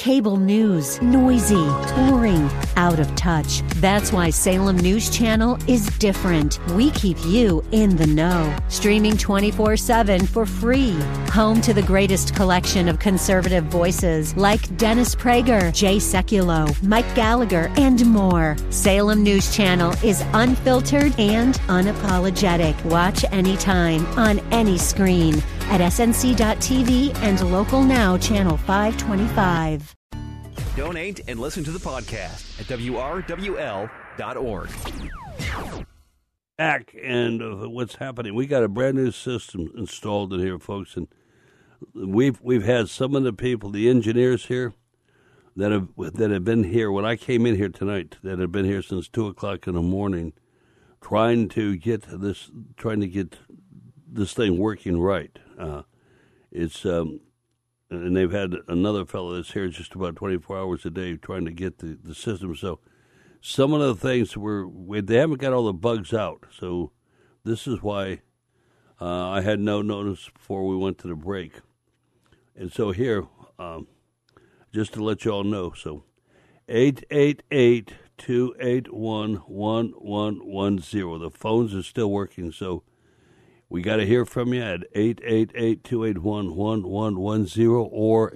Cable news, noisy, boring, out of touch. That's why Salem News Channel is different. We keep you in the know. Streaming 24/7 for free. Home to the greatest collection of conservative voices like Dennis Prager, Jay Sekulow, Mike Gallagher, and more. Salem News Channel is unfiltered and unapologetic. Watch anytime, on any screen, at snc.tv and Local Now Channel 525. Donate and listen to the podcast at wrwl.org. And what's happening? We got a brand new system installed in here, folks, and we've had some of the people, the engineers here, that have been here when I came in here tonight, that have been here since 2:00 in the morning, trying to get this thing working right. And they've had another fellow that's here just about 24 hours a day trying to get the system. So some of the things they haven't got all the bugs out. So this is why I had no notice before we went to the break. And so here, just to let you all know, so 888-281-1110. The phones are still working, so we got to hear from you at 888-281-1110 or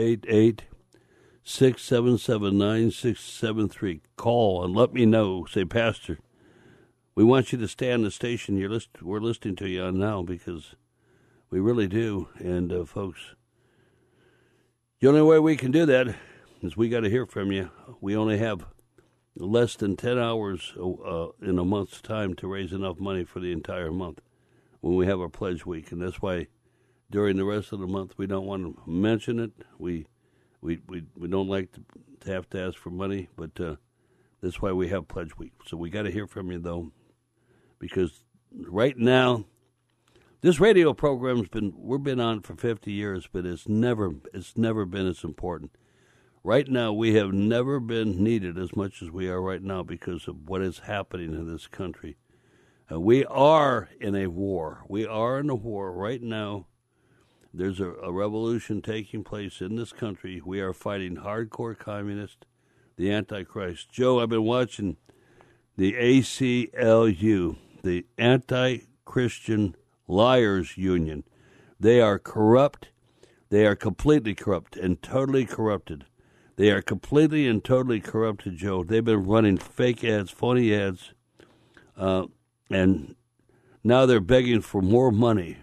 888-677-9673. Call and let me know. Say, Pastor, we want you to stay on the station we're listening to you on now, because we really do. And, folks, the only way we can do that is we got to hear from you. We only have less than 10 hours in a month's time to raise enough money for the entire month when we have our pledge week, and that's why during the rest of the month we don't want to mention it. We don't like to have to ask for money, but that's why we have pledge week. So we got to hear from you, though, because right now this radio program's we've been on for 50 years, but it's never been as important. Right now we have never been needed as much as we are right now because of what is happening in this country. We are in a war. We are in a war right now. There's a revolution taking place in this country. We are fighting hardcore communists, the Antichrist. Joe, I've been watching the ACLU, the Anti-Christian Liars Union. They are corrupt. They are completely corrupt and totally corrupted. They are completely and totally corrupted, Joe. They've been running fake ads, phony ads, and now they're begging for more money,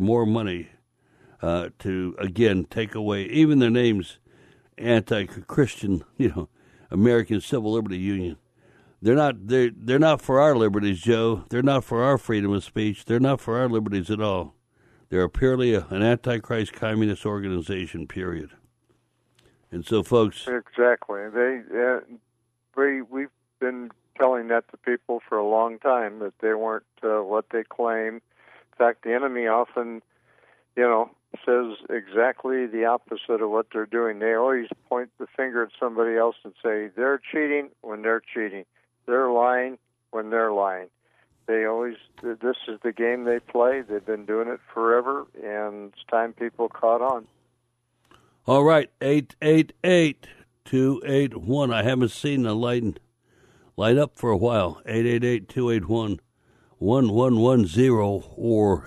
to, again, take away even their names, Anti-Christian, American Civil Liberty Union. They're not for our liberties, Joe. They're not for our freedom of speech. They're not for our liberties at all. They're purely an Antichrist communist organization, period. And so, folks... Exactly. We've been telling that to people for a long time, that they weren't what they claim. In fact, the enemy often, says exactly the opposite of what they're doing. They always point the finger at somebody else and say they're cheating when they're cheating. They're lying when they're lying. This is the game they play. They've been doing it forever, and it's time people caught on. All right, 888-281. I haven't seen the light up for a while. 888-281-1110 or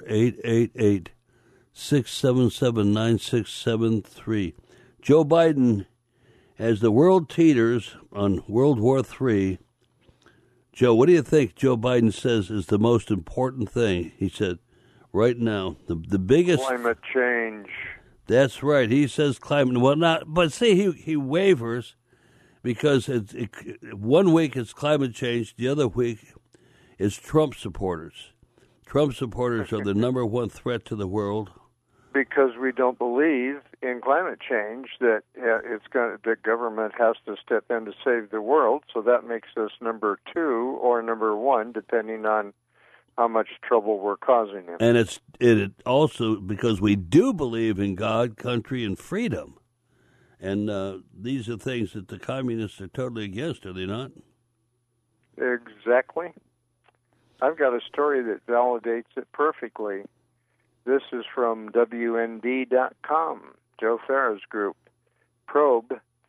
888-677-9673. Joe Biden, as the world teeters on World War III, Joe, what do you think Joe Biden says is the most important thing? He said, right now, the biggest... Climate change. That's right. He says climate... Well, not... But see, he wavers because 1 week it's climate change, the other week is Trump supporters. Trump supporters are the number one threat to the world. Because we don't believe in climate change, that the government has to step in to save the world. So that makes us number 2 or number 1, depending on how much trouble we're causing them. And it also because we do believe in God, country, and freedom. And these are things that the communists are totally against, are they not? Exactly. I've got a story that validates it perfectly. This is from WND.com, Joe Farah's group. Probe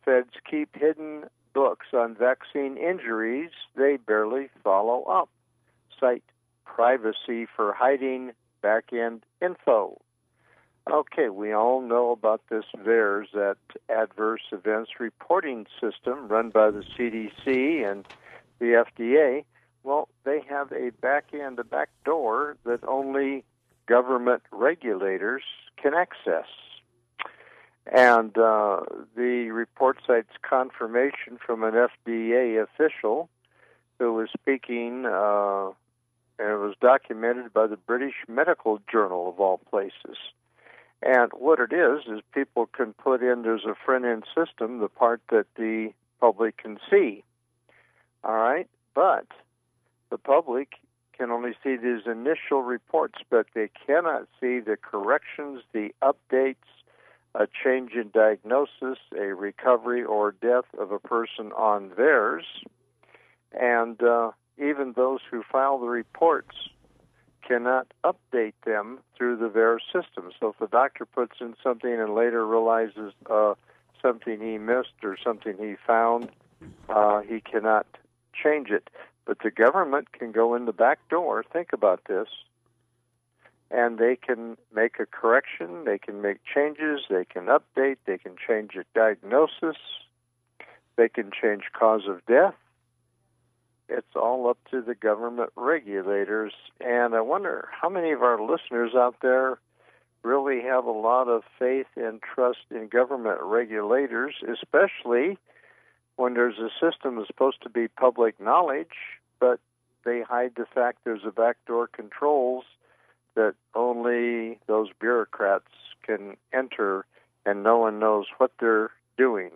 feds keep hidden books on vaccine injuries they barely follow up. Cite privacy for hiding back-end info. Okay, we all know about this VAERS, that adverse events reporting system run by the CDC and the FDA. Well, they have a back-end, a back door that only government regulators can access. And the report cites confirmation from an FDA official who was speaking, and it was documented by the British Medical Journal, of all places. And what it is people can put in, there's a front-end system, the part that the public can see. All right? But the public can only see these initial reports, but they cannot see the corrections, the updates, a change in diagnosis, a recovery or death of a person on VAERS, and even those who file the reports cannot update them through the VAERS system. So if the doctor puts in something and later realizes something he missed or something he found, he cannot change it. But the government can go in the back door, think about this, and they can make a correction, they can make changes, they can update, they can change a diagnosis, they can change cause of death. It's all up to the government regulators. And I wonder how many of our listeners out there really have a lot of faith and trust in government regulators, especially when there's a system that's supposed to be public knowledge, but they hide the fact there's a backdoor controls that only those bureaucrats can enter, and no one knows what they're doing.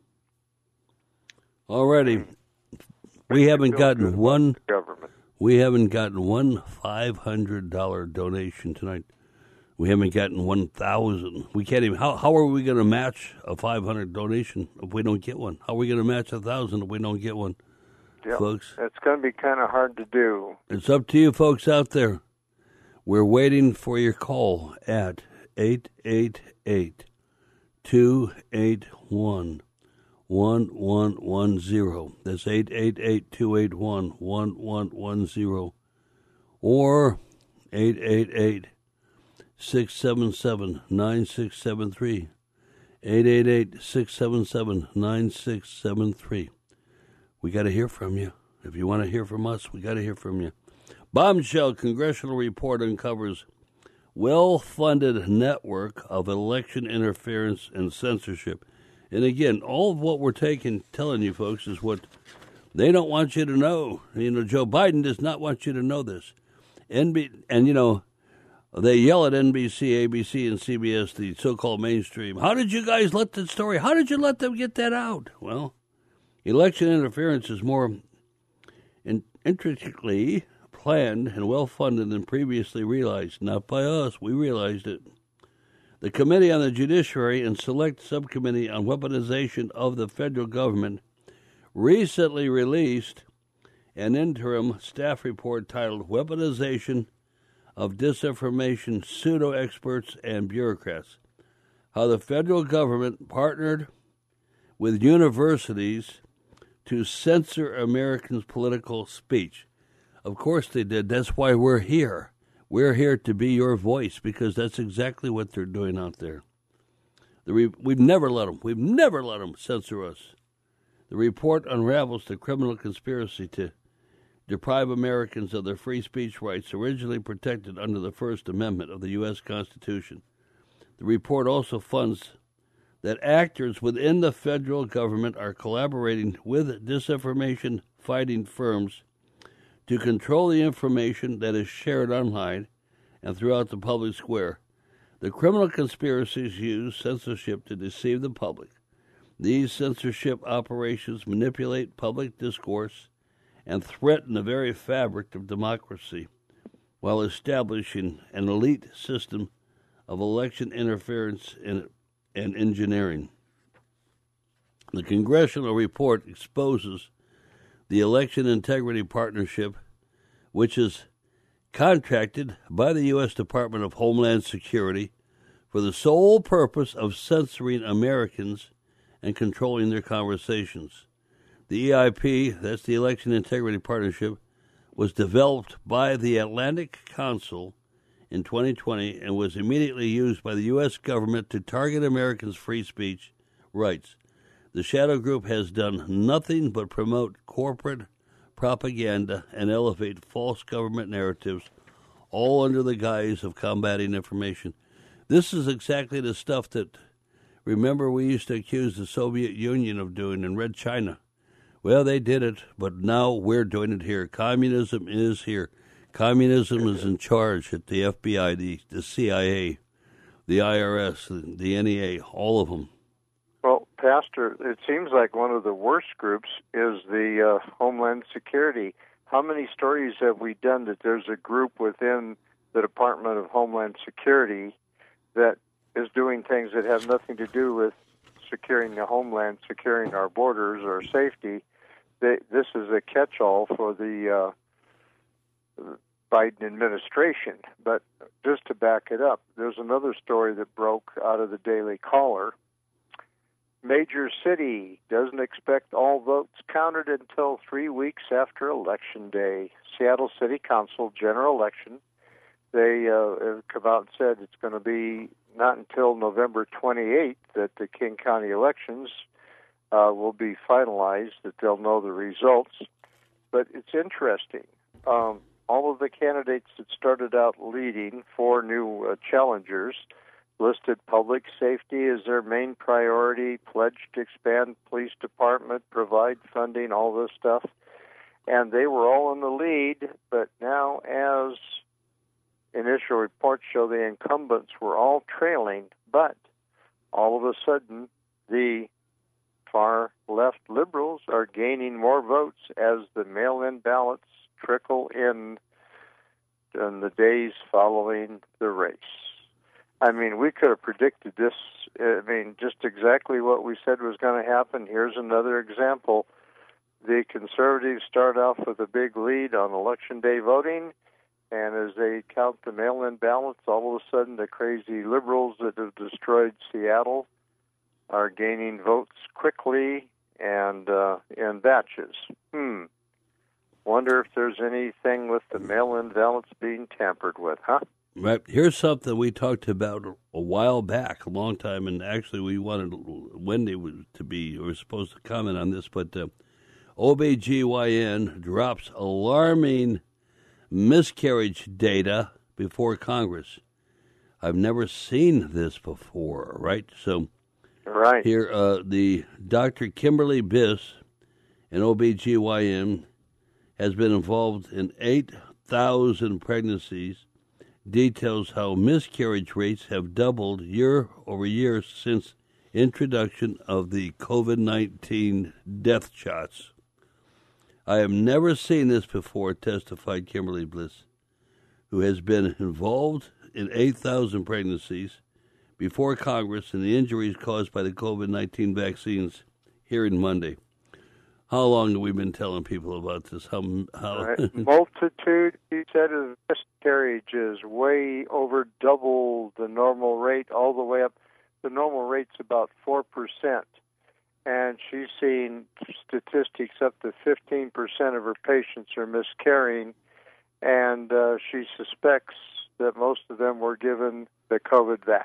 Alrighty. We haven't gotten one government. We haven't gotten one $500 donation tonight. We haven't gotten 1,000. We can't even. How are we going to match a $500 donation if we don't get one? How are we going to match 1,000 if we don't get one, folks? It's going to be kind of hard to do. It's up to you, folks out there. We're waiting for your call at 888-281-1110. That's 888-281-1110. Or 888-677-9673. 888-677-9673. We got to hear from you. If you want to hear from us, we got to hear from you. Bombshell congressional report uncovers well-funded network of election interference and censorship. And again, all of what we're telling you folks is what they don't want you to know. You know, Joe Biden does not want you to know this. And you know, they yell at NBC, ABC, and CBS, the so-called mainstream. How did you guys let that story? How did you let them get that out? Well, election interference is more intricately planned and well-funded than previously realized. Not by us. We realized it. The Committee on the Judiciary and Select Subcommittee on Weaponization of the Federal Government recently released an interim staff report titled Weaponization of Disinformation, Pseudo-Experts, and Bureaucrats. How the federal government partnered with universities to censor Americans' political speech. Of course they did. That's why we're here. We're here to be your voice, because that's exactly what they're doing out there. We've never let them censor us. The report unravels the criminal conspiracy to deprive Americans of their free speech rights originally protected under the First Amendment of the U.S. Constitution. The report also funds that actors within the federal government are collaborating with disinformation-fighting firms to control the information that is shared online and throughout the public square. The criminal conspiracies use censorship to deceive the public. These censorship operations manipulate public discourse and threaten the very fabric of democracy while establishing an elite system of election interference and engineering. The congressional report exposes the Election Integrity Partnership, which is contracted by the U.S. Department of Homeland Security for the sole purpose of censoring Americans and controlling their conversations. The EIP, that's the Election Integrity Partnership, was developed by the Atlantic Council in 2020 and was immediately used by the U.S. government to target Americans' free speech rights. The shadow group has done nothing but promote corporate propaganda and elevate false government narratives, all under the guise of combating information. This is exactly the stuff that, remember, we used to accuse the Soviet Union of doing in Red China. Well, they did it, but now we're doing it here. Communism is here. Communism is in charge at the FBI, the CIA, the IRS, the NEA, all of them. Well, Pastor, it seems like one of the worst groups is the Homeland Security. How many stories have we done that there's a group within the Department of Homeland Security that is doing things that have nothing to do with securing the homeland, securing our borders, or safety? This is a catch-all for the Biden administration. But just to back it up, there's another story that broke out of the Daily Caller. Major city doesn't expect all votes counted until 3 weeks after Election Day. Seattle City Council general election. They have come out and said it's going to be not until November 28th that the King County elections will be finalized, that they'll know the results. But it's interesting. All of the candidates that started out leading, 4 new challengers, listed public safety as their main priority, pledged to expand police department, provide funding, all this stuff. And they were all in the lead, but now as initial reports show, the incumbents were all trailing, but all of a sudden the far left liberals are gaining more votes as the mail-in ballots trickle in the days following the race. I mean, we could have predicted this. I mean, just exactly what we said was going to happen. Here's another example. The conservatives start off with a big lead on Election Day voting, and as they count the mail-in ballots, all of a sudden the crazy liberals that have destroyed Seattle are gaining votes quickly and in batches. Wonder if there's anything with the mail-in ballots being tampered with, huh? Right. Here's something we talked about a while back, a long time, and actually we wanted Wendy to be, or was supposed to comment on this, but OBGYN drops alarming miscarriage data before Congress. I've never seen this before, right? So right here, the Dr. Kimberly Biss, an OBGYN, has been involved in 8,000 pregnancies, details how miscarriage rates have doubled year over year since introduction of the COVID-19 death shots. I have never seen this before, testified Kimberly Biss, who has been involved in 8,000 pregnancies before Congress and the injuries caused by the COVID-19 vaccines hearing Monday. How long have we been telling people about this? How? Right. Multitude, he said, of miscarriages way over double the normal rate, all the way up. The normal rate's about 4%. And she's seen statistics up to 15% of her patients are miscarrying, and she suspects that most of them were given the COVID vax.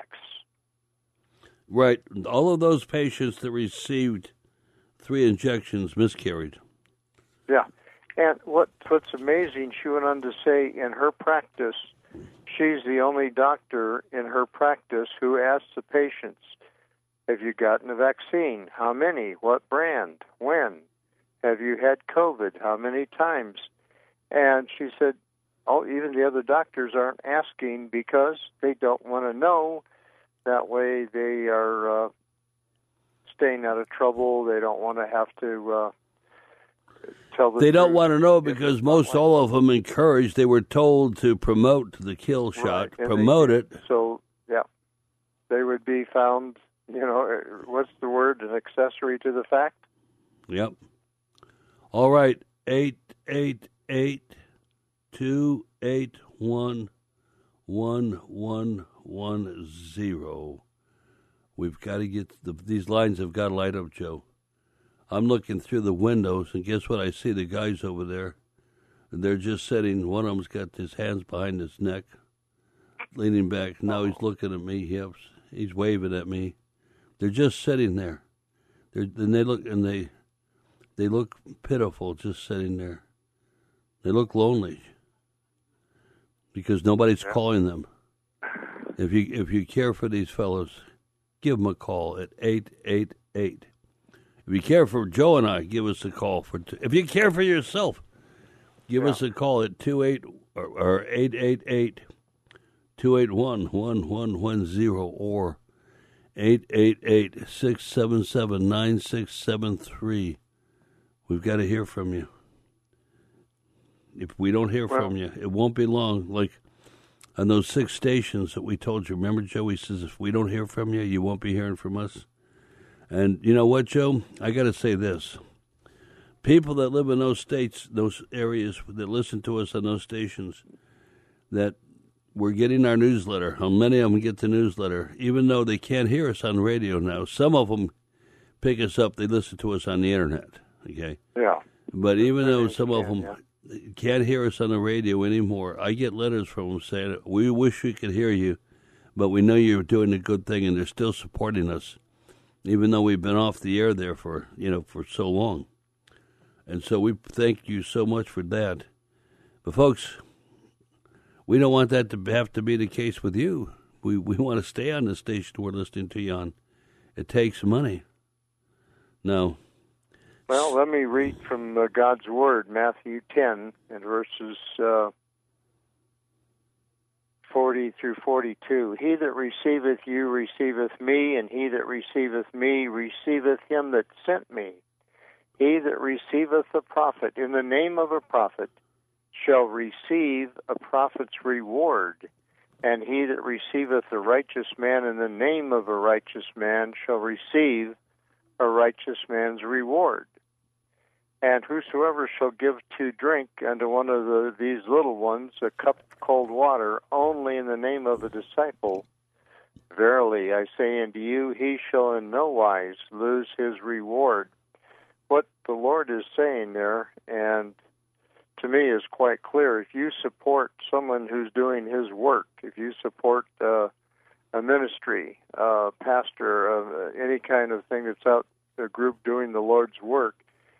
Right. All of those patients that received 3 injections miscarried. Yeah. And what's amazing, she went on to say in her practice, she's the only doctor in her practice who asks the patients, have you gotten a vaccine? How many? What brand? When? Have you had COVID? How many times? And she said, even the other doctors aren't asking because they don't want to know. That way they are staying out of trouble. They don't want to have to tell the They don't truth. want to know because most all of them encouraged. They were told to promote the kill shot, right. promote it. So, yeah, they would be found, what's the word, an accessory to the fact? Yep. All right, 888-281-1110. We've got to get these lines have got to light up, Joe. I'm looking through the windows, and guess what? I see the guys over there. And they're just sitting. One of them's got his hands behind his neck, leaning back. Now he's looking at me. He's waving at me. They're just sitting there. They look pitiful, just sitting there. They look lonely because nobody's calling them. If you care for these fellows, give them a call at 888. If you care for Joe and I, give us a call. If you care for yourself, give us a call at 888-281-1110 or 888-677-9673. We've got to hear from you. If we don't hear from you, it won't be long. Like on those 6 stations that we told you. Remember, Joe? He says, if we don't hear from you, you won't be hearing from us. And you know what, Joe? I got to say this. People that live in those states, those areas that listen to us on those stations, that we're getting our newsletter. How many of them get the newsletter? Even though they can't hear us on radio now. Some of them pick us up. They listen to us on the Internet, okay? Yeah. But even though some of them can't hear us on the radio anymore, I get letters from them saying, we wish we could hear you, but we know you're doing a good thing, and they're still supporting us, even though we've been off the air there for so long. And so we thank you so much for that. But folks, we don't want that to have to be the case with you. We want to stay on the station we're listening to you on. It takes money. No. Well, let me read from God's Word, Matthew 10, and verses 40 through 42. He that receiveth you receiveth me, and he that receiveth me receiveth him that sent me. He that receiveth a prophet in the name of a prophet shall receive a prophet's reward, and he that receiveth a righteous man in the name of a righteous man shall receive a righteous man's reward. And whosoever shall give to drink unto one of these little ones a cup of cold water only in the name of a disciple, verily I say unto you, he shall in no wise lose his reward. What the Lord is saying there, and to me is quite clear, if you support someone who's doing his work, if you support a ministry, a pastor, any kind of thing that's out, a group doing the Lord's work,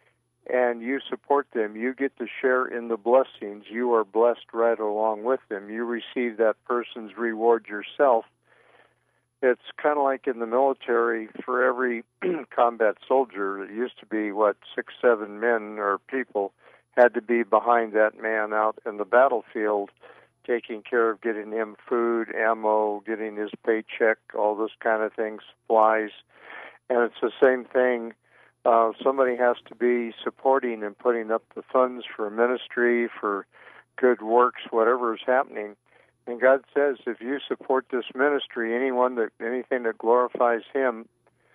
and you support them, you get to share in the blessings. You are blessed right along with them. You receive that person's reward yourself. It's kind of like in the military, for every combat soldier, it used to be, 6, 7 men or people had to be behind that man out in the battlefield, taking care of getting him food, ammo, getting his paycheck, all those kind of things, supplies. And it's the same thing. Somebody has to be supporting and putting up the funds for ministry, for good works, whatever is happening. And God says, if you support this ministry, anything that glorifies Him,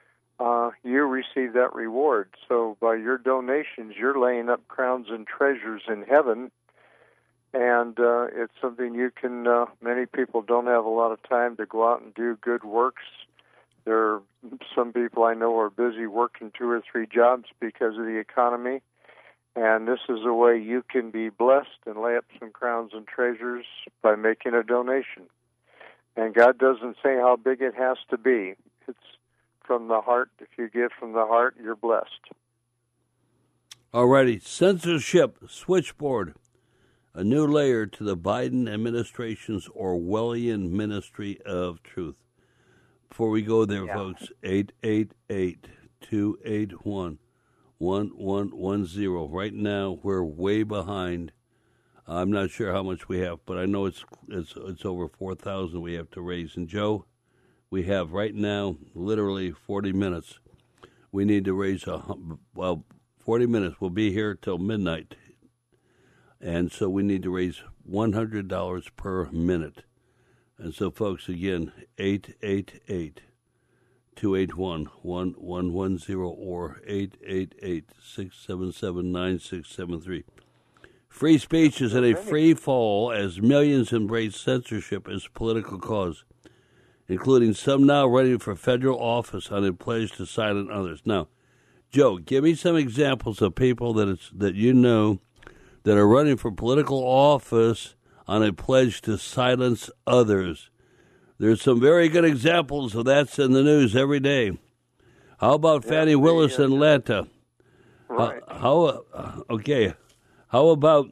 you receive that reward. So by your donations, you're laying up crowns and treasures in heaven, and it's something you can. Many people don't have a lot of time to go out and do good works. There are some people I know are busy working 2 or 3 jobs because of the economy. And this is a way you can be blessed and lay up some crowns and treasures by making a donation. And God doesn't say how big it has to be. It's from the heart. If you give from the heart, you're blessed. All righty. Censorship switchboard. A new layer to the Biden administration's Orwellian Ministry of Truth. Before we go there, folks, 888-281-1110. Right now, we're way behind. I'm not sure how much we have, but I know it's over 4,000 we have to raise. And Joe, we have right now literally 40 minutes. We need to raise 40 minutes. We'll be here till midnight, and so we need to raise $100 per minute. And so, folks, again, 888-281-1110 or 888-677-9673. Free speech is in a free fall as millions embrace censorship as a political cause. including some now running for federal office on a pledge to silence others. Now, Joe, give me some examples of people that you know that are running for political office on a pledge to silence others. There's some very good examples of that's in the news every day. How about Fannie Willis in Atlanta? Right. How about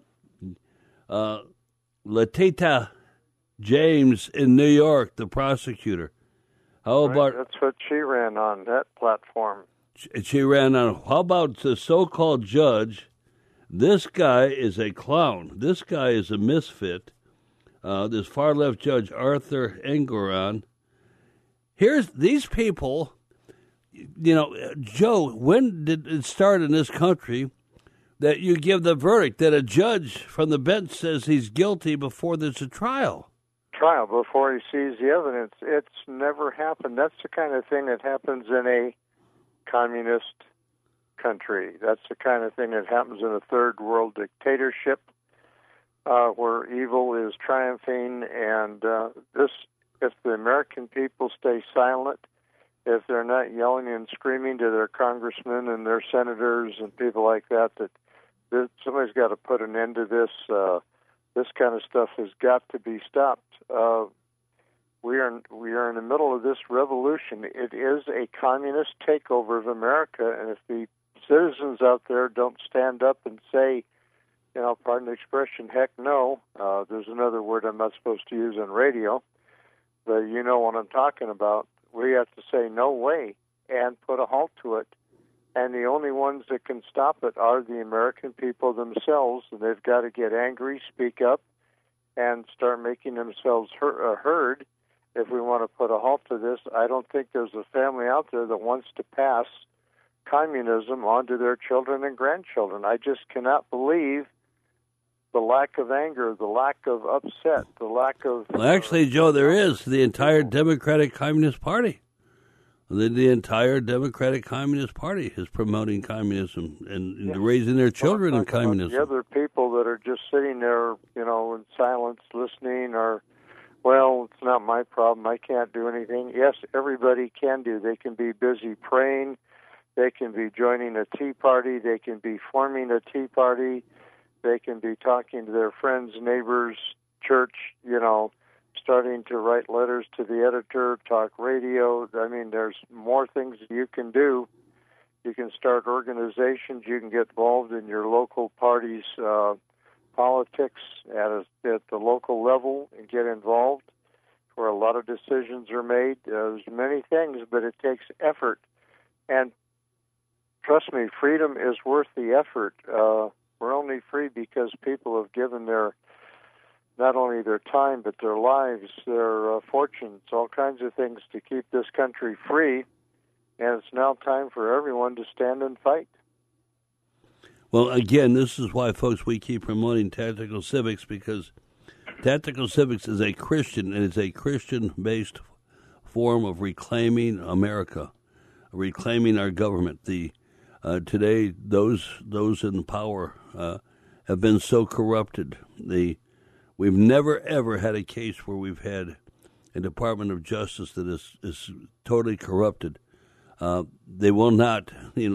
Letitia James in New York, the prosecutor? How about that's what she ran on, that platform. She ran on. How about the so-called judge? This guy is a clown. This guy is a misfit. This far-left judge, Arthur Engoron. Here's these people. You know, Joe, when did it start in this country that you give the verdict that a judge from the bench says he's guilty before there's a trial? Trial before he sees the evidence. It's never happened. That's the kind of thing that happens in a communist country. That's the kind of thing that happens in a third world dictatorship where evil is triumphing. And if the American people stay silent, if they're not yelling and screaming to their congressmen and their senators and people like that, that somebody's got to put an end to this. This kind of stuff has got to be stopped. We are in the middle of this revolution. It is a communist takeover of America, and if the citizens out there don't stand up and say, pardon the expression, heck no, there's another word I'm not supposed to use on radio, but you know what I'm talking about. We have to say no way and put a halt to it. And the only ones that can stop it are the American people themselves, and they've got to get angry, speak up, and start making themselves heard if we want to put a halt to this. I don't think there's a family out there that wants to pass communism onto their children and grandchildren. I just cannot believe the lack of anger, the lack of upset, the lack of... Well, actually, Joe, there is. The entire Democratic Communist Party. The entire Democratic Communist Party is promoting communism and raising their children in communism. The other people that are just sitting there, in silence, listening, or, well, it's not my problem, I can't do anything. Yes, everybody can do. They can be busy praying. They can be joining a tea party. They can be forming a tea party. They can be talking to their friends, neighbors, church, starting to write letters to the editor, talk radio. I mean, there's more things you can do. You can start organizations. You can get involved in your local party's politics at the local level and get involved where a lot of decisions are made. There's many things, but it takes effort. And trust me, freedom is worth the effort. We're only free because people have given not only their time, but their lives, their fortunes, all kinds of things to keep this country free. And it's now time for everyone to stand and fight. Well, again, this is why, folks, we keep promoting Tactical Civics, because Tactical Civics is a Christian, and it's a Christian-based form of reclaiming America, reclaiming our government. Today, those in power have been so corrupted. We've never ever had a case where we've had a Department of Justice that is totally corrupted. They will not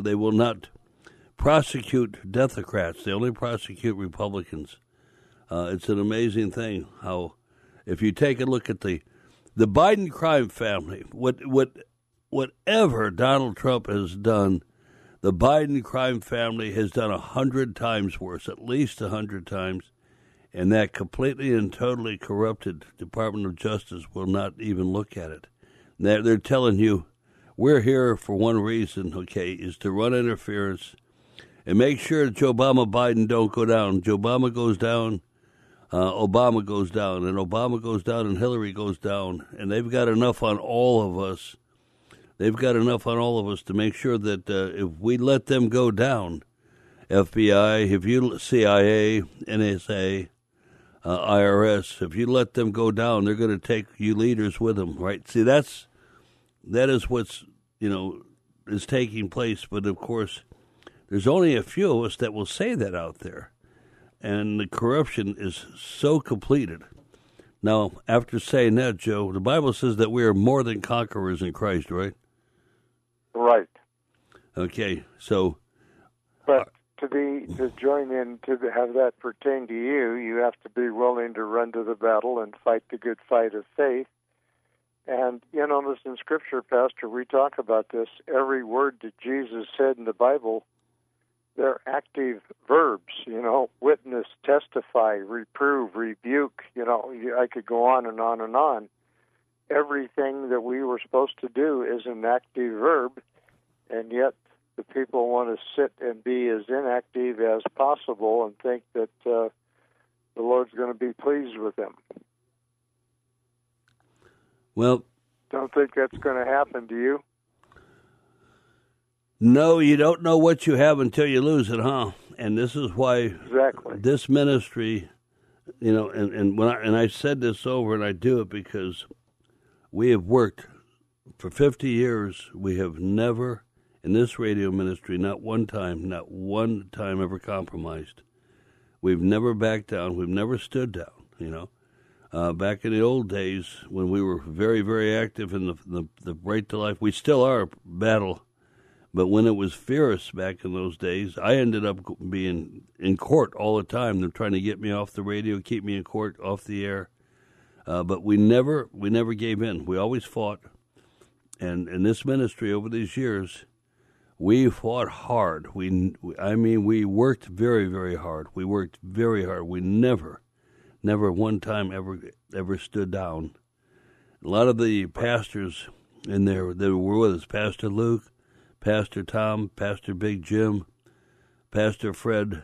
prosecute Democrats. They only prosecute Republicans. It's an amazing thing how, if you take a look at the Biden crime family, whatever Donald Trump has done, the Biden crime family has done 100 times worse, at least 100 times, and that completely and totally corrupted Department of Justice will not even look at it. They're telling you, we're here for one reason, is to run interference and make sure that Joe Biden don't go down. Joe Obama goes down, Obama goes down, and Obama goes down and Hillary goes down, and they've got enough on all of us. They've got enough on all of us to make sure that if we let them go down, FBI, CIA, NSA, IRS, if you let them go down, they're going to take you leaders with them, right? See, that is what's, is taking place. But, of course, there's only a few of us that will say that out there. And the corruption is so completed. Now, after saying that, Joe, the Bible says that we are more than conquerors in Christ, right? Right. Okay, so... But to join in, to have that pertain to you, you have to be willing to run to the battle and fight the good fight of faith. And, listen, in Scripture, Pastor, we talk about this. Every word that Jesus said in the Bible, they're active verbs, witness, testify, reprove, rebuke. I could go on and on and on. Everything that we were supposed to do is an active verb, and yet the people want to sit and be as inactive as possible and think that the Lord's going to be pleased with them. Well, don't think that's going to happen, do you? No, you don't know what you have until you lose it, huh? And this is why this ministry, and I said this over, and I do it because we have worked for 50 years. We have never, in this radio ministry, not one time ever compromised. We've never backed down. We've never stood down, Back in the old days when we were very, very active in the Right to Life, we still are battle. But when it was fierce back in those days, I ended up being in court all the time. They're trying to get me off the radio, keep me in court, off the air. But we never gave in. We always fought. And in this ministry over these years, we fought hard. We worked very, very hard. We worked very hard. We never one time ever stood down. A lot of the pastors in there that were with us, Pastor Luke, Pastor Tom, Pastor Big Jim, Pastor Fred,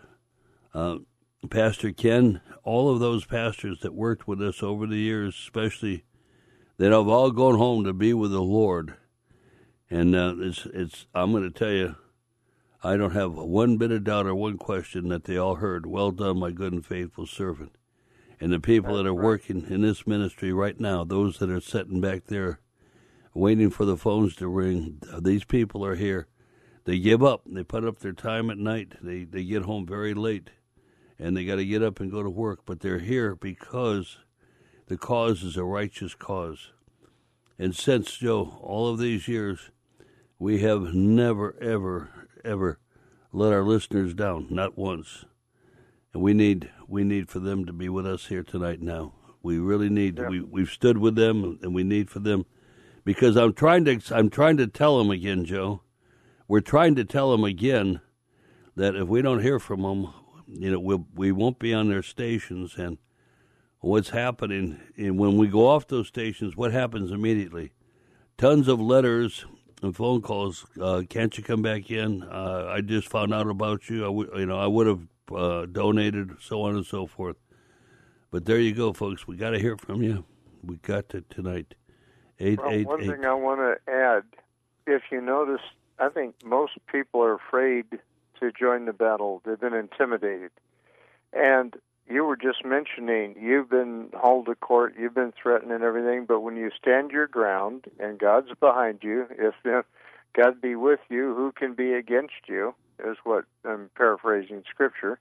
Pastor Ken, all of those pastors that worked with us over the years, especially, that have all gone home to be with the Lord. And I'm going to tell you, I don't have one bit of doubt or one question that they all heard, "Well done, my good and faithful servant." And the people that are working in this ministry right now, those that are sitting back there waiting for the phones to ring, these people are here. They give up. They put up their time at night. They get home very late, and they got to get up and go to work. But they're here because the cause is a righteous cause. And since, Joe, all of these years, we have never, ever, ever let our listeners down, not once. And we need for them to be with us here tonight now. We really need. Yeah. We've stood with them, and we need for them, because I'm trying to tell them again, Joe. We're trying to tell them again that if we don't hear from them, we won't be on their stations. And what's happening, and when we go off those stations, what happens immediately? Tons of letters and phone calls. Can't you come back in? I just found out about you. I would have donated, so on and so forth. But there you go, folks. We got to hear from you. We got to tonight. 888. One thing I want to add, if you notice, I think most people are afraid to join the battle. They've been intimidated. And you were just mentioning you've been hauled to court, you've been threatened and everything, but when you stand your ground and God's behind you, if God be with you, who can be against you, is what I'm paraphrasing Scripture.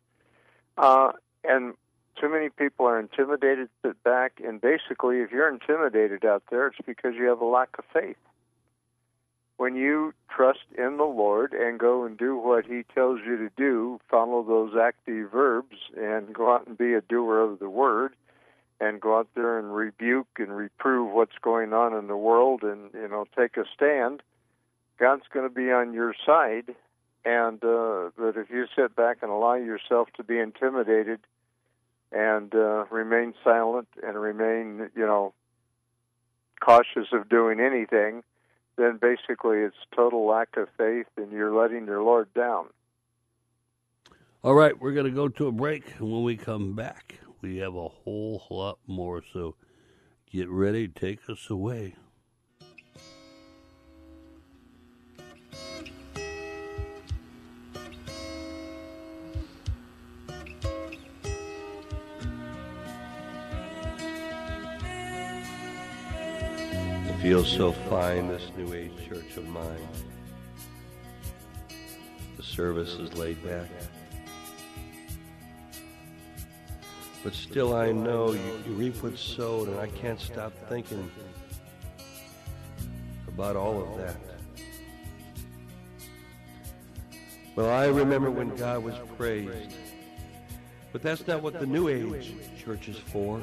And too many people are intimidated to sit back, and basically if you're intimidated out there, it's because you have a lack of faith. When you trust in the Lord and go and do what He tells you to do, follow those active verbs and go out and be a doer of the Word and go out there and rebuke and reprove what's going on in the world and, take a stand, God's going to be on your side. And but if you sit back and allow yourself to be intimidated and remain silent and remain, cautious of doing anything, then basically it's total lack of faith and you're letting your Lord down. All right, we're going to go to a break, and when we come back, we have a whole lot more, so get ready, take us away. Feels so fine, this New Age church of mine. The service is laid back. But still I know you reap what's sowed, and I can't stop thinking about all of that. Well, I remember when God was praised, but that's not what the New Age church is for.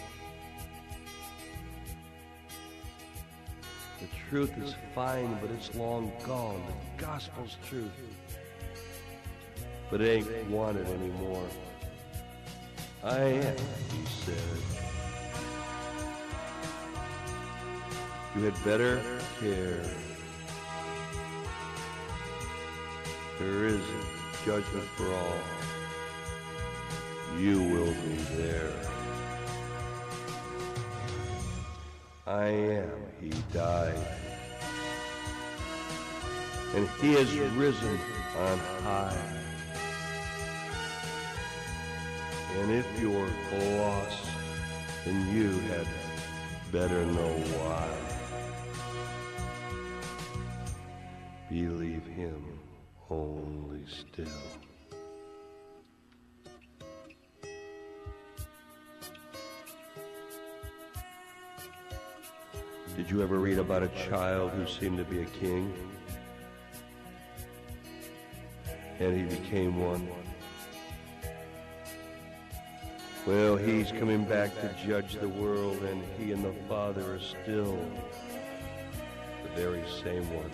The truth is fine, but it's long gone. The gospel's truth, but it ain't wanted anymore. I am, he said. You had better care. There is a judgment for all. You will be there. I am, he died. And he has risen on high. And if you're lost, then you had better know why. Believe him only still. Did you ever read about a child who seemed to be a king? And he became one? Well, he's coming back to judge the world, and he and the Father are still the very same one.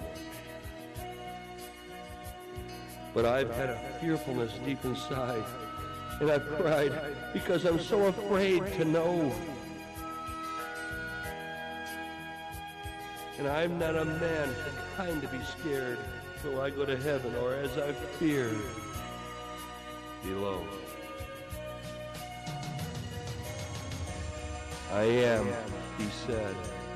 But I've had a fearfulness deep inside, and I've cried because I'm so afraid to know. And I'm not a man kind to be scared till I go to heaven, or as I fear below. I am, he said.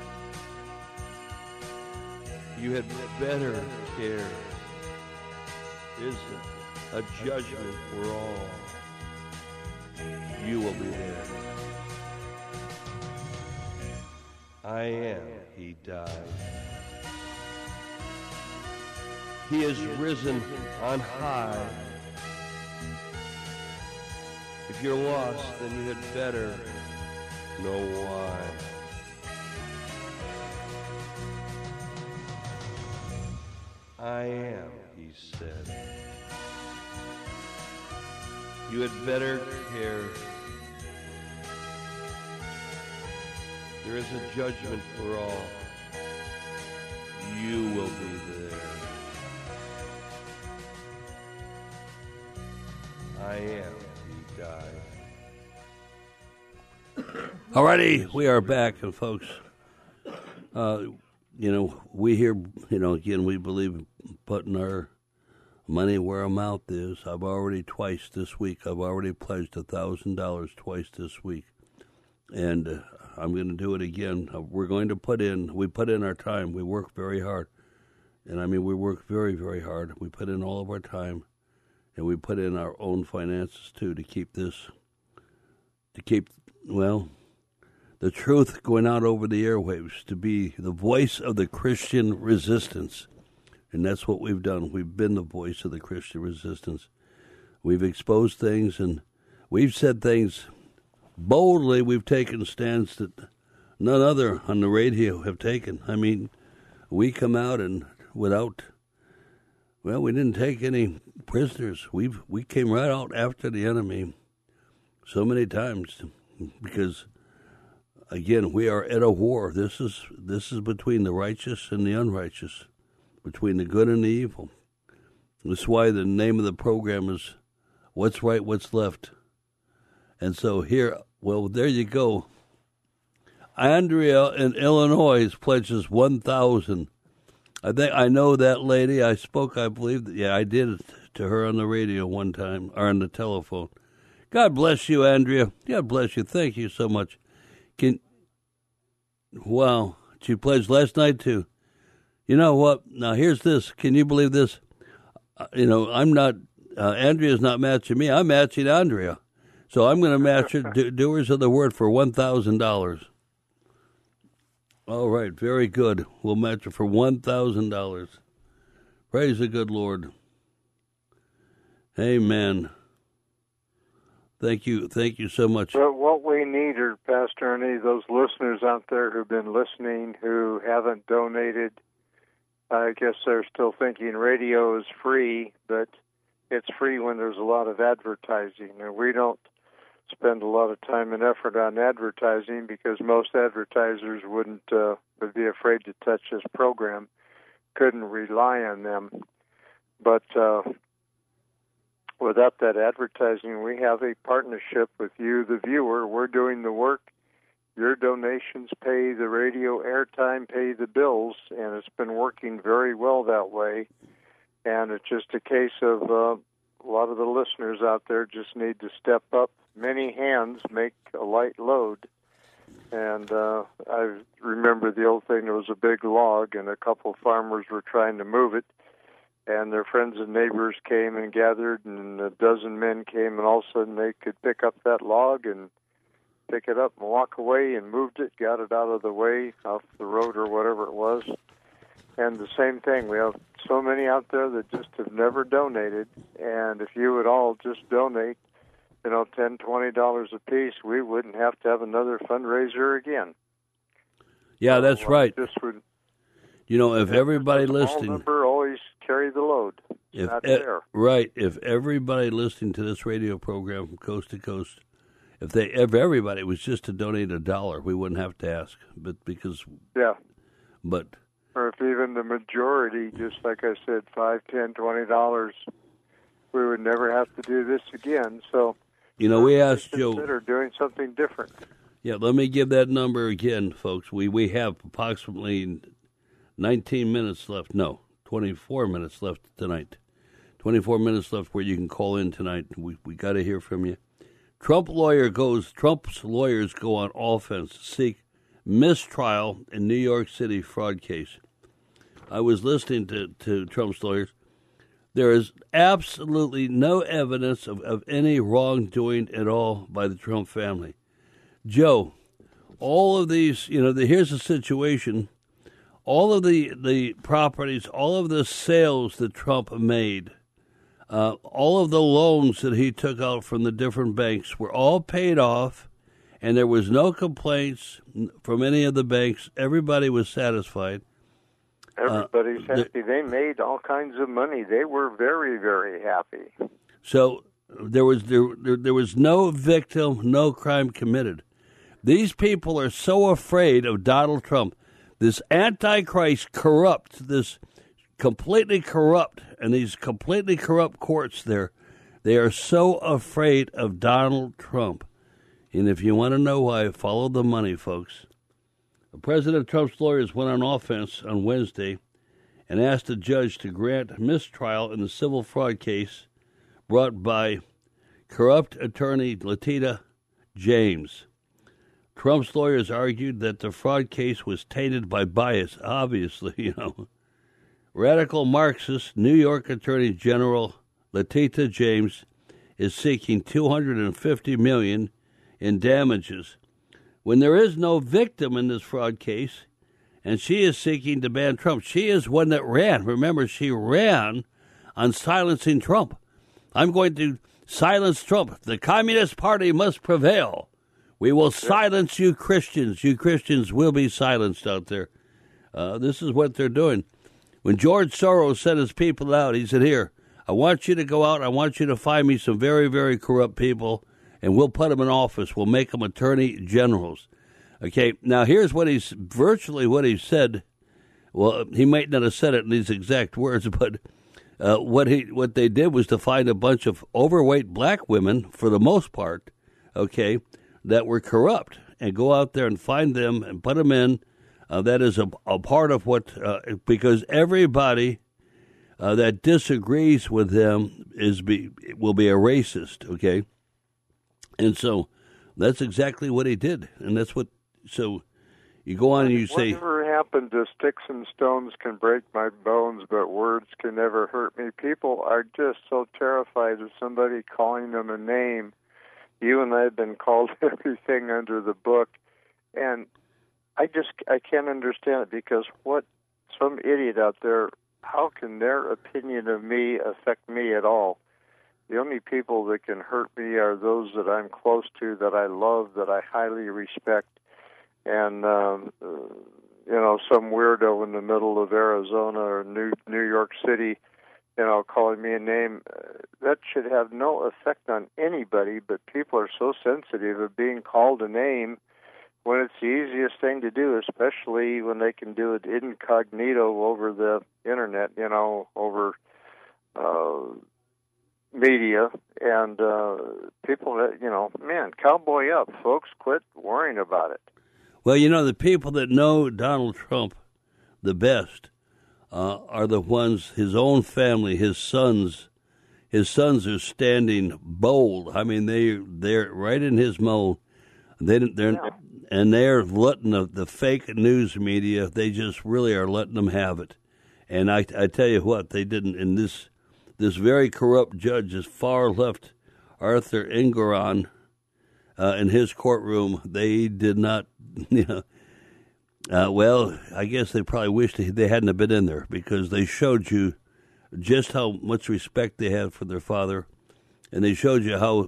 You had better care. Is a judgment for all. You will be there. I am, he died. He is risen on high. If you're lost, then you had better know why. I am, he said. You had better care. There is a judgment for all. You will be there. I am, he died. Alrighty, we are back, and folks, we here, again, we believe in putting our money where our mouth is. I've already twice this week. I've already pledged $1,000 twice this week, and I'm going to do it again. We're going to put in our time. We work very hard, and I mean, we work very, very hard. We put in all of our time, and we put in our own finances too to keep the truth going out over the airwaves, to be the voice of the Christian resistance. And that's what we've done. We've been the voice of the Christian resistance. We've exposed things, and we've said things boldly. We've taken stands that none other on the radio have taken. I mean, we come out and we didn't take any prisoners. We came right out after the enemy so many times because, again, we are at a war. This is between the righteous and the unrighteous, between the good and the evil. That's why the name of the program is What's Right, What's Left. And so here, there you go. Andrea in Illinois pledges $1,000. I know that lady. I believe, I did it to her on the radio one time, or on the telephone. God bless you, Andrea. God bless you. Thank you so much. Wow, she pledged last night too. You know what? Now here's this. Can you believe this? I'm not. Andrea's not matching me. I'm matching Andrea. So I'm going to match her, doers of the word, for $1,000. All right, very good. We'll match her for $1,000. Praise the good Lord. Amen. Thank you so much. But what we need are, Pastor Ernie, those listeners out there who've been listening who haven't donated. I guess they're still thinking radio is free, but it's free when there's a lot of advertising. And we don't spend a lot of time and effort on advertising because most advertisers would be afraid to touch this program, couldn't rely on them. But without that advertising, we have a partnership with you, the viewer. We're doing the work. Your donations pay the radio airtime, pay the bills, and it's been working very well that way. And it's just a case of a lot of the listeners out there just need to step up. Many hands make a light load. And I remember the old thing, there was a big log, and a couple of farmers were trying to move it. And their friends and neighbors came and gathered, and a dozen men came, and all of a sudden they could pick up that log and pick it up and walk away and moved it, got it out of the way, off the road or whatever it was. And the same thing, we have so many out there that just have never donated, and if you would all just donate, $10, $20 a piece, we wouldn't have to have another fundraiser again. Yeah, that's right. This would, if everybody small listening, number always carry the load. It's not fair. Right. If everybody listening to this radio program from coast to coast, if everybody was just to donate $1, we wouldn't have to ask. But or if even the majority, just like I said, $5, $10, $20, we would never have to do this again. So, we asked Joe. Consider doing something different. Yeah, let me give that number again, folks. We have approximately 19 minutes left. No, 24 minutes left tonight. 24 minutes left where you can call in tonight. We got to hear from you. Trump's lawyers go on offense to seek mistrial in New York City fraud case. I was listening to Trump's lawyers. There is absolutely no evidence of any wrongdoing at all by the Trump family. Joe, all of these, here's the situation. All of the properties, all of the sales that Trump made, all of the loans that he took out from the different banks were all paid off, and there was no complaints from any of the banks. Everybody was satisfied. Everybody's happy. They made all kinds of money. They were very, very happy. So there was no victim, no crime committed. These people are so afraid of Donald Trump, this antichrist, corrupt, this completely corrupt, and these completely corrupt courts there. They are so afraid of Donald Trump. And if you want to know why, follow the money, folks. President Trump's lawyers went on offense on Wednesday and asked the judge to grant mistrial in the civil fraud case brought by corrupt attorney Letitia James. Trump's lawyers argued that the fraud case was tainted by bias, obviously, Radical Marxist New York Attorney General Letitia James is seeking $250 million in damages when there is no victim in this fraud case, and she is seeking to ban Trump. She is one that ran. Remember, she ran on silencing Trump. I'm going to silence Trump. The Communist Party must prevail. We will silence you Christians. You Christians will be silenced out there. This is what they're doing. When George Soros sent his people out, he said, here, I want you to go out. I want you to find me some very, very corrupt people, and we'll put them in office. We'll make them attorney generals. Okay, now here's virtually what he said. Well, he might not have said it in these exact words, but what they did was to find a bunch of overweight black women, for the most part, okay, that were corrupt, and go out there and find them and put them in. That is a part of what, because everybody that disagrees with them will be a racist, okay? And so that's exactly what he did, and that's what. So you go on and you say, whatever happened to sticks and stones can break my bones, but words can never hurt me. People are just so terrified of somebody calling them a name. You and I have been called everything under the book, and I can't understand it, because some idiot out there, how can their opinion of me affect me at all? The only people that can hurt me are those that I'm close to, that I love, that I highly respect. And, some weirdo in the middle of Arizona or New York City, calling me a name, that should have no effect on anybody, but people are so sensitive of being called a name when it's the easiest thing to do, especially when they can do it incognito over the internet, over media. And people that, man, cowboy up, folks, quit worrying about it. Well, the people that know Donald Trump the best are the ones, his own family, his sons. His sons are standing bold. I mean, they're right in his mold. And they're letting the fake news media. They just really are letting them have it. And I tell you what, they didn't. And this very corrupt judge, this far left Arthur Engoron, in his courtroom, they did not. Well, I guess they probably wished they hadn't have been in there, because they showed you just how much respect they had for their father, and they showed you how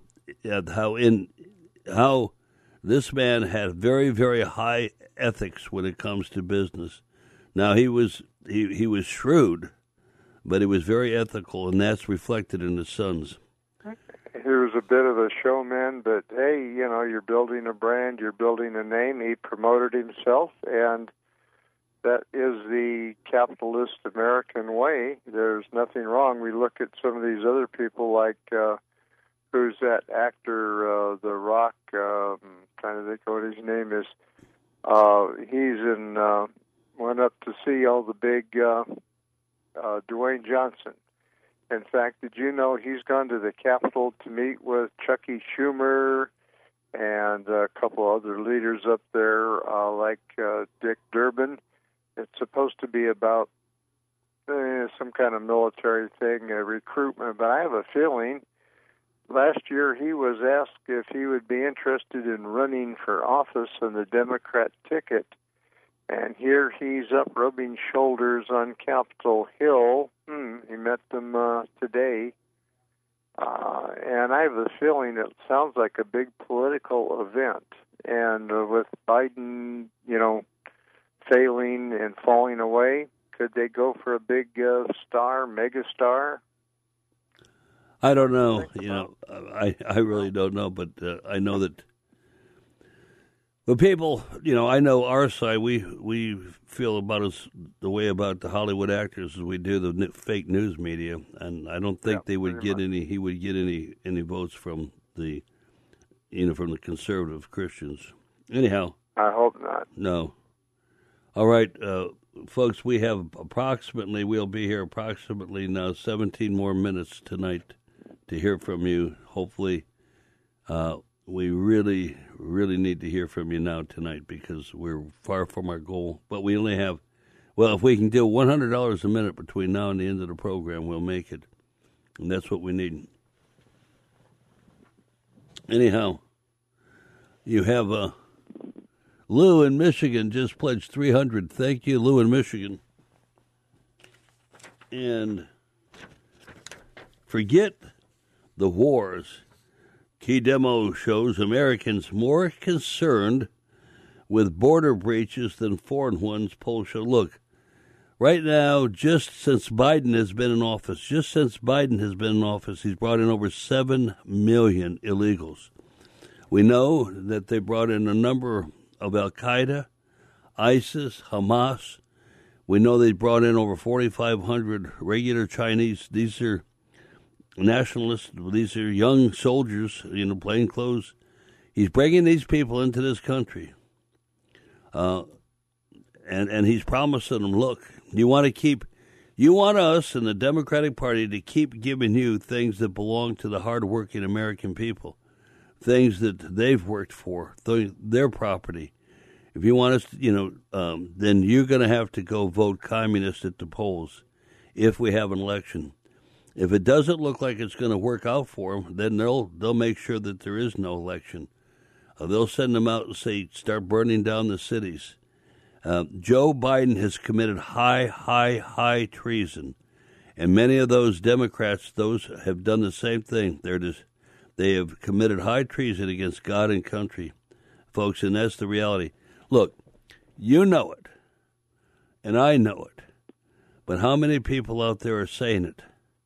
this man had very, very high ethics when it comes to business. Now he was shrewd, but he was very ethical, and that's reflected in his sons. He was a bit of a showman, but hey, you're building a brand, you're building a name. He promoted himself, and that is the capitalist American way. There's nothing wrong. We look at some of these other people, like who's that actor, The Rock? Trying to think what his name is. He's went up to see all the big Dwayne Johnson. In fact, did you know he's gone to the Capitol to meet with Chucky Schumer and a couple other leaders up there, like Dick Durbin? It's supposed to be about some kind of military thing, recruitment, but I have a feeling last year he was asked if he would be interested in running for office on the Democrat ticket, and here he's up rubbing shoulders on Capitol Hill. He met them today, and I have a feeling it sounds like a big political event. And with Biden, failing and falling away, could they go for a big mega star? I don't know. I really don't know, but I know that. But people, I know our side. We feel about the way about the Hollywood actors as we do the fake news media, and I don't think they would get any. He would get any votes from the, from the conservative Christians. Anyhow, I hope not. No. All right, folks. We'll be here approximately now 17 more minutes tonight to hear from you. Hopefully, we really, really need to hear from you now tonight, because we're far from our goal. But we only have, if we can do $100 a minute between now and the end of the program, we'll make it. And that's what we need. Anyhow, you have Lou in Michigan just pledged $300. Thank you, Lou in Michigan. And forget the wars. Key demo shows Americans more concerned with border breaches than foreign ones, polls show. Look, right now, just since Biden has been in office, he's brought in over 7 million illegals. We know that they brought in a number of Al-Qaeda, ISIS, Hamas. We know they brought in over 4,500 regular Chinese. These are nationalists. These are young soldiers, plain clothes. He's bringing these people into this country, and he's promising them, look, you want us in the Democratic Party to keep giving you things that belong to the hardworking American people, things that they've worked for, their property. If you want us, then you're going to have to go vote communist at the polls if we have an election. If it doesn't look like it's going to work out for them, then they'll make sure that there is no election. They'll send them out and say, start burning down the cities. Joe Biden has committed high treason, And many of those Democrats, those have done the same thing. They have committed high treason against God and country, folks, and that's the reality. Look, you know it, and I know it, but how many people out there are saying it?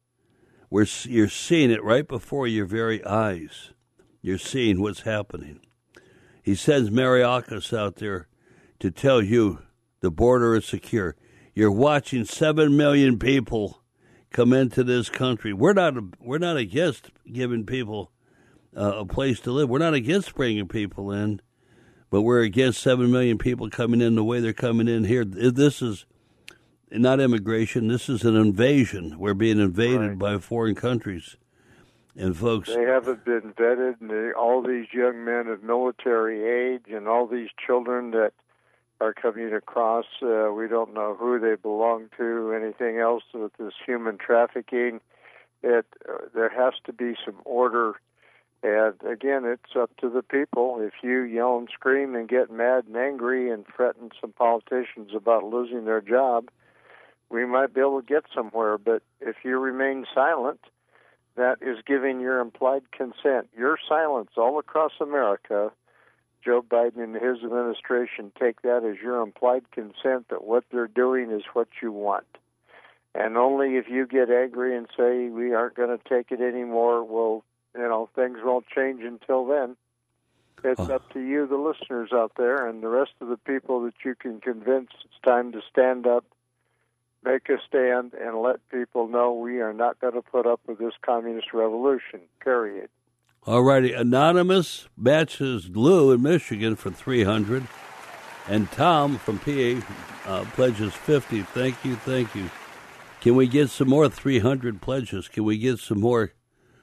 You're seeing it right before your very eyes. You're seeing what's happening. He sends Mariakas out there to tell you the border is secure. You're watching 7 million people come into this country. We're not against giving people a place to live. We're not against bringing people in, but we're against 7 million people coming in the way they're coming in here. This is not immigration. This is an invasion. We're being invaded by foreign countries. And folks, they haven't been vetted, and all these young men of military age and all these children that are coming across, we don't know who they belong to, anything else with this human trafficking. There has to be some order. And again, it's up to the people. If you yell and scream and get mad and angry and threaten some politicians about losing their job, we might be able to get somewhere. But if you remain silent, that is giving your implied consent. Your silence all across America, Joe Biden and his administration take that as your implied consent that what they're doing is what you want. And only if you get angry and say, we aren't going to take it anymore, well, things won't change until then. It's up to you, the listeners out there, and the rest of the people that you can convince it's time to stand up, make a stand, and let people know we are not going to put up with this communist revolution, period. All righty. Anonymous matches Lou in Michigan for $300. And Tom from PA pledges $50. Thank you. Can we get some more 300 pledges? Can we get some more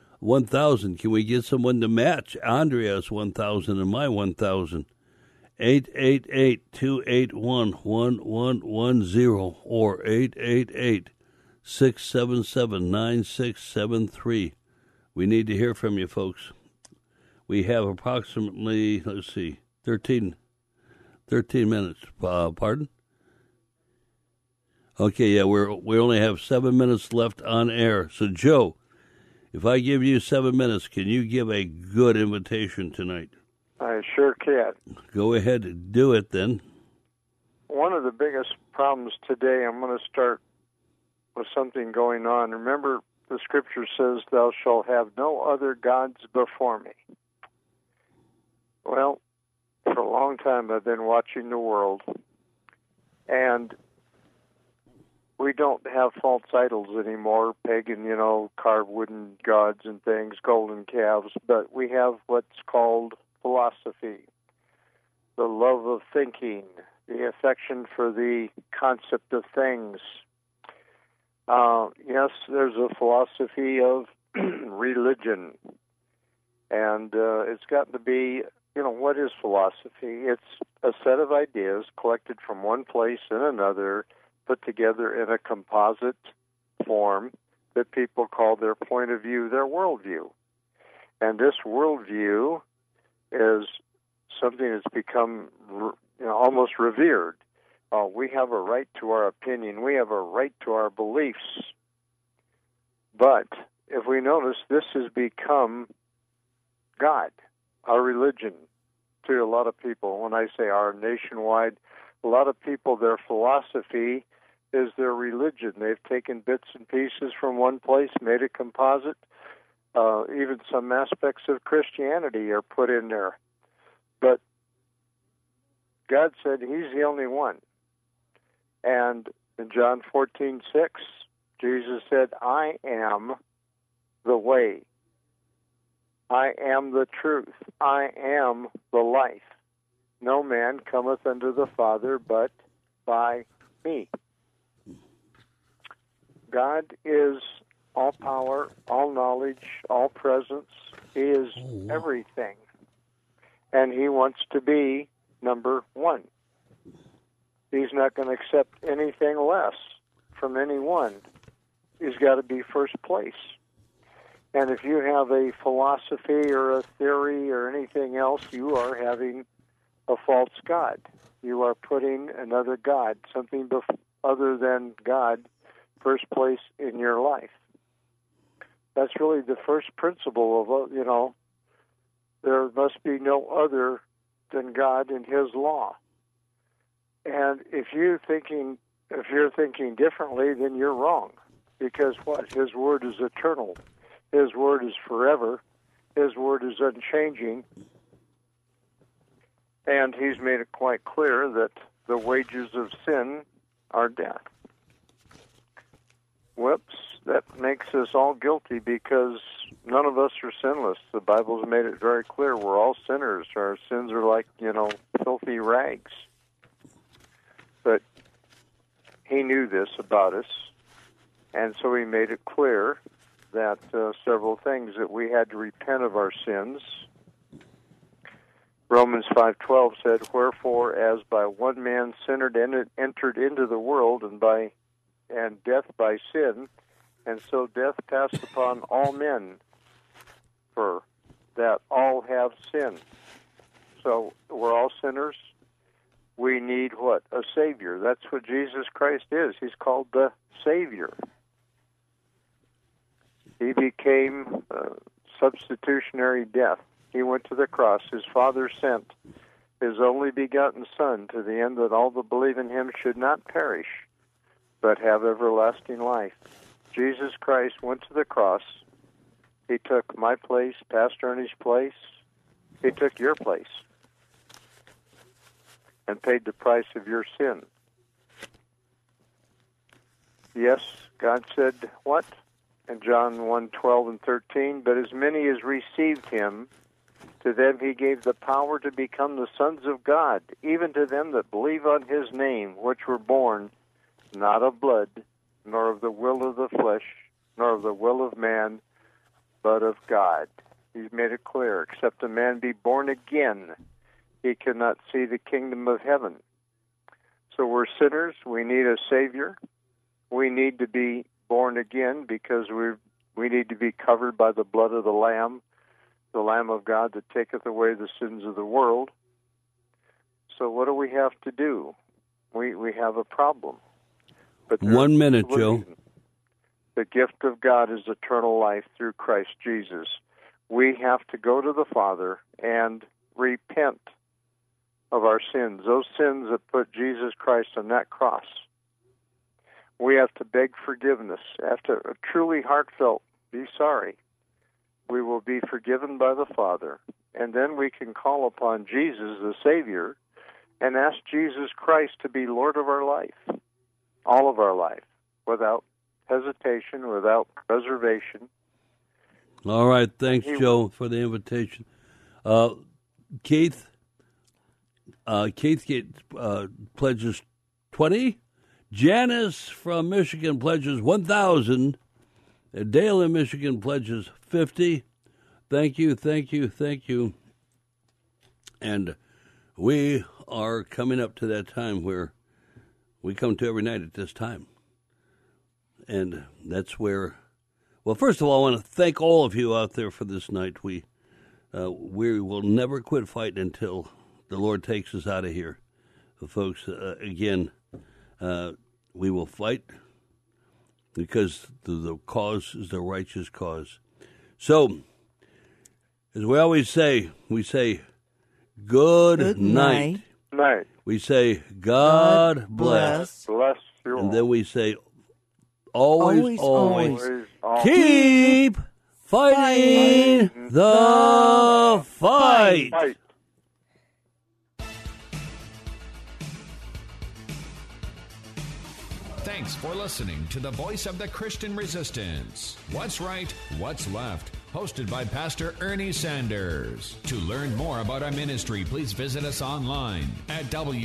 1,000? Can we get someone to match Andrea's 1,000 and my 1,000? 888-281-1110 or 888-677-9673. We need to hear from you, folks. We have approximately, 13 minutes. Pardon? Okay, yeah, we only have 7 minutes left on air. So, Joe, if I give you 7 minutes, can you give a good invitation tonight? I sure can. Go ahead and do it then. One of the biggest problems today, I'm going to start with something going on. Remember, the scripture says, thou shalt have no other gods before me. Well, for a long time I've been watching the world, and we don't have false idols anymore, pagan, carved wooden gods and things, golden calves, but we have what's called philosophy, the love of thinking, the affection for the concept of things. Yes, there's a philosophy of religion, and it's gotten to be, what is philosophy? It's a set of ideas collected from one place and another, put together in a composite form that people call their point of view, their worldview. And this worldview is something that's become almost revered. We have a right to our opinion. We have a right to our beliefs. But if we notice, this has become God, our religion, to a lot of people. When I say our nationwide, a lot of people, their philosophy is their religion. They've taken bits and pieces from one place, made a composite. Even some aspects of Christianity are put in there. But God said He's the only one. And in John 14:6, Jesus said, I am the way. I am the truth. I am the life. No man cometh unto the Father but by me. God is all power, all knowledge, all presence. He is everything. And He wants to be number one. He's not going to accept anything less from anyone. He's got to be first place. And if you have a philosophy or a theory or anything else, you are having a false God. You are putting another God, something other than God, first place in your life. That's really the first principle of, there must be no other than God and His law. And if you're thinking differently, then you're wrong. Because what? His word is eternal. His word is forever. His word is unchanging. And He's made it quite clear that the wages of sin are death. Whoops, that makes us all guilty because none of us are sinless. The Bible's made it very clear we're all sinners. Our sins are like, filthy rags. But He knew this about us, and so He made it clear that several things, that we had to repent of our sins. Romans 5:12 said, "Wherefore, as by one man sin entered into the world, and death by sin, and so death passed upon all men, for that all have sinned." So we're all sinners. We need what? A Savior. That's what Jesus Christ is. He's called the Savior. He became substitutionary death. He went to the cross. His Father sent His only begotten Son to the end that all that believe in Him should not perish, but have everlasting life. Jesus Christ went to the cross. He took my place, Pastor Ernie's place. He took your place and paid the price of your sin. Yes, God said what? In John 1:12 and 13, "But as many as received Him, to them He gave the power to become the sons of God, even to them that believe on His name, which were born not of blood, nor of the will of the flesh, nor of the will of man, but of God." He's made it clear, except a man be born again, he cannot see the kingdom of heaven. So we're sinners. We need a Savior. We need to be born again because we need to be covered by the blood of the Lamb of God that taketh away the sins of the world. So what do we have to do? We have a problem. But 1 minute, Joe. The gift of God is eternal life through Christ Jesus. We have to go to the Father and repent of our sins, those sins that put Jesus Christ on that cross. We have to beg forgiveness. After a truly heartfelt, be sorry, we will be forgiven by the Father. And then we can call upon Jesus, the Savior, and ask Jesus Christ to be Lord of our life, all of our life, without hesitation, without reservation. All right. Thanks, Joe, for the invitation. Keith pledges 20. Janice from Michigan pledges 1,000. Dale in Michigan pledges 50. Thank you. And we are coming up to that time where we come to every night at this time. And that's where, well, first of all, I want to thank all of you out there for this night. We will never quit fighting until the Lord takes us out of here. Folks, again, we will fight because the cause is the righteous cause. So, as we always say, we say, good night. Night. We say, God bless. Bless you all. And then we say, always keep fighting the fight. Thanks for listening to the Voice of the Christian Resistance. What's Right, What's Left? Hosted by Pastor Ernie Sanders. To learn more about our ministry, please visit us online at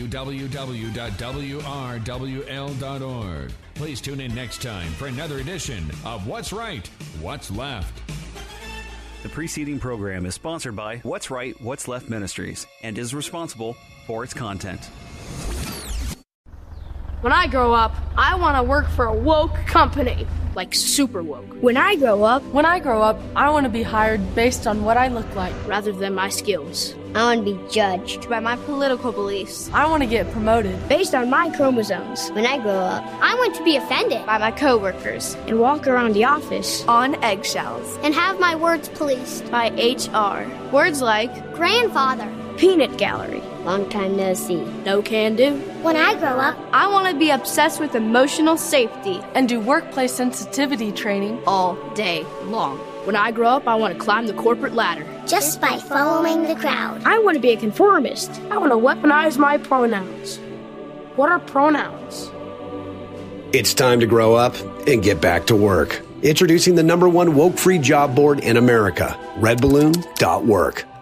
www.wrwl.org. Please tune in next time for another edition of What's Right, What's Left. The preceding program is sponsored by What's Right, What's Left Ministries and is responsible for its content. When I grow up, I want to work for a woke company. like super woke. When I grow up, I want to be hired based on what I look like rather than my skills. I want to be judged by my political beliefs. I want to get promoted based on my chromosomes. When I grow up, I want to be offended by my coworkers and walk around the office on eggshells and have my words policed by HR. Words like grandfather, peanut gallery, long time no see, no can do. When I grow up, I want to be obsessed with emotional safety and do workplace sensitivity training all day long. When I grow up, I want to climb the corporate ladder just by following the crowd. I want to be a conformist. I want to weaponize my pronouns. What are pronouns? It's time to grow up and get back to work. Introducing the #1 woke-free job board in America, redballoon.work.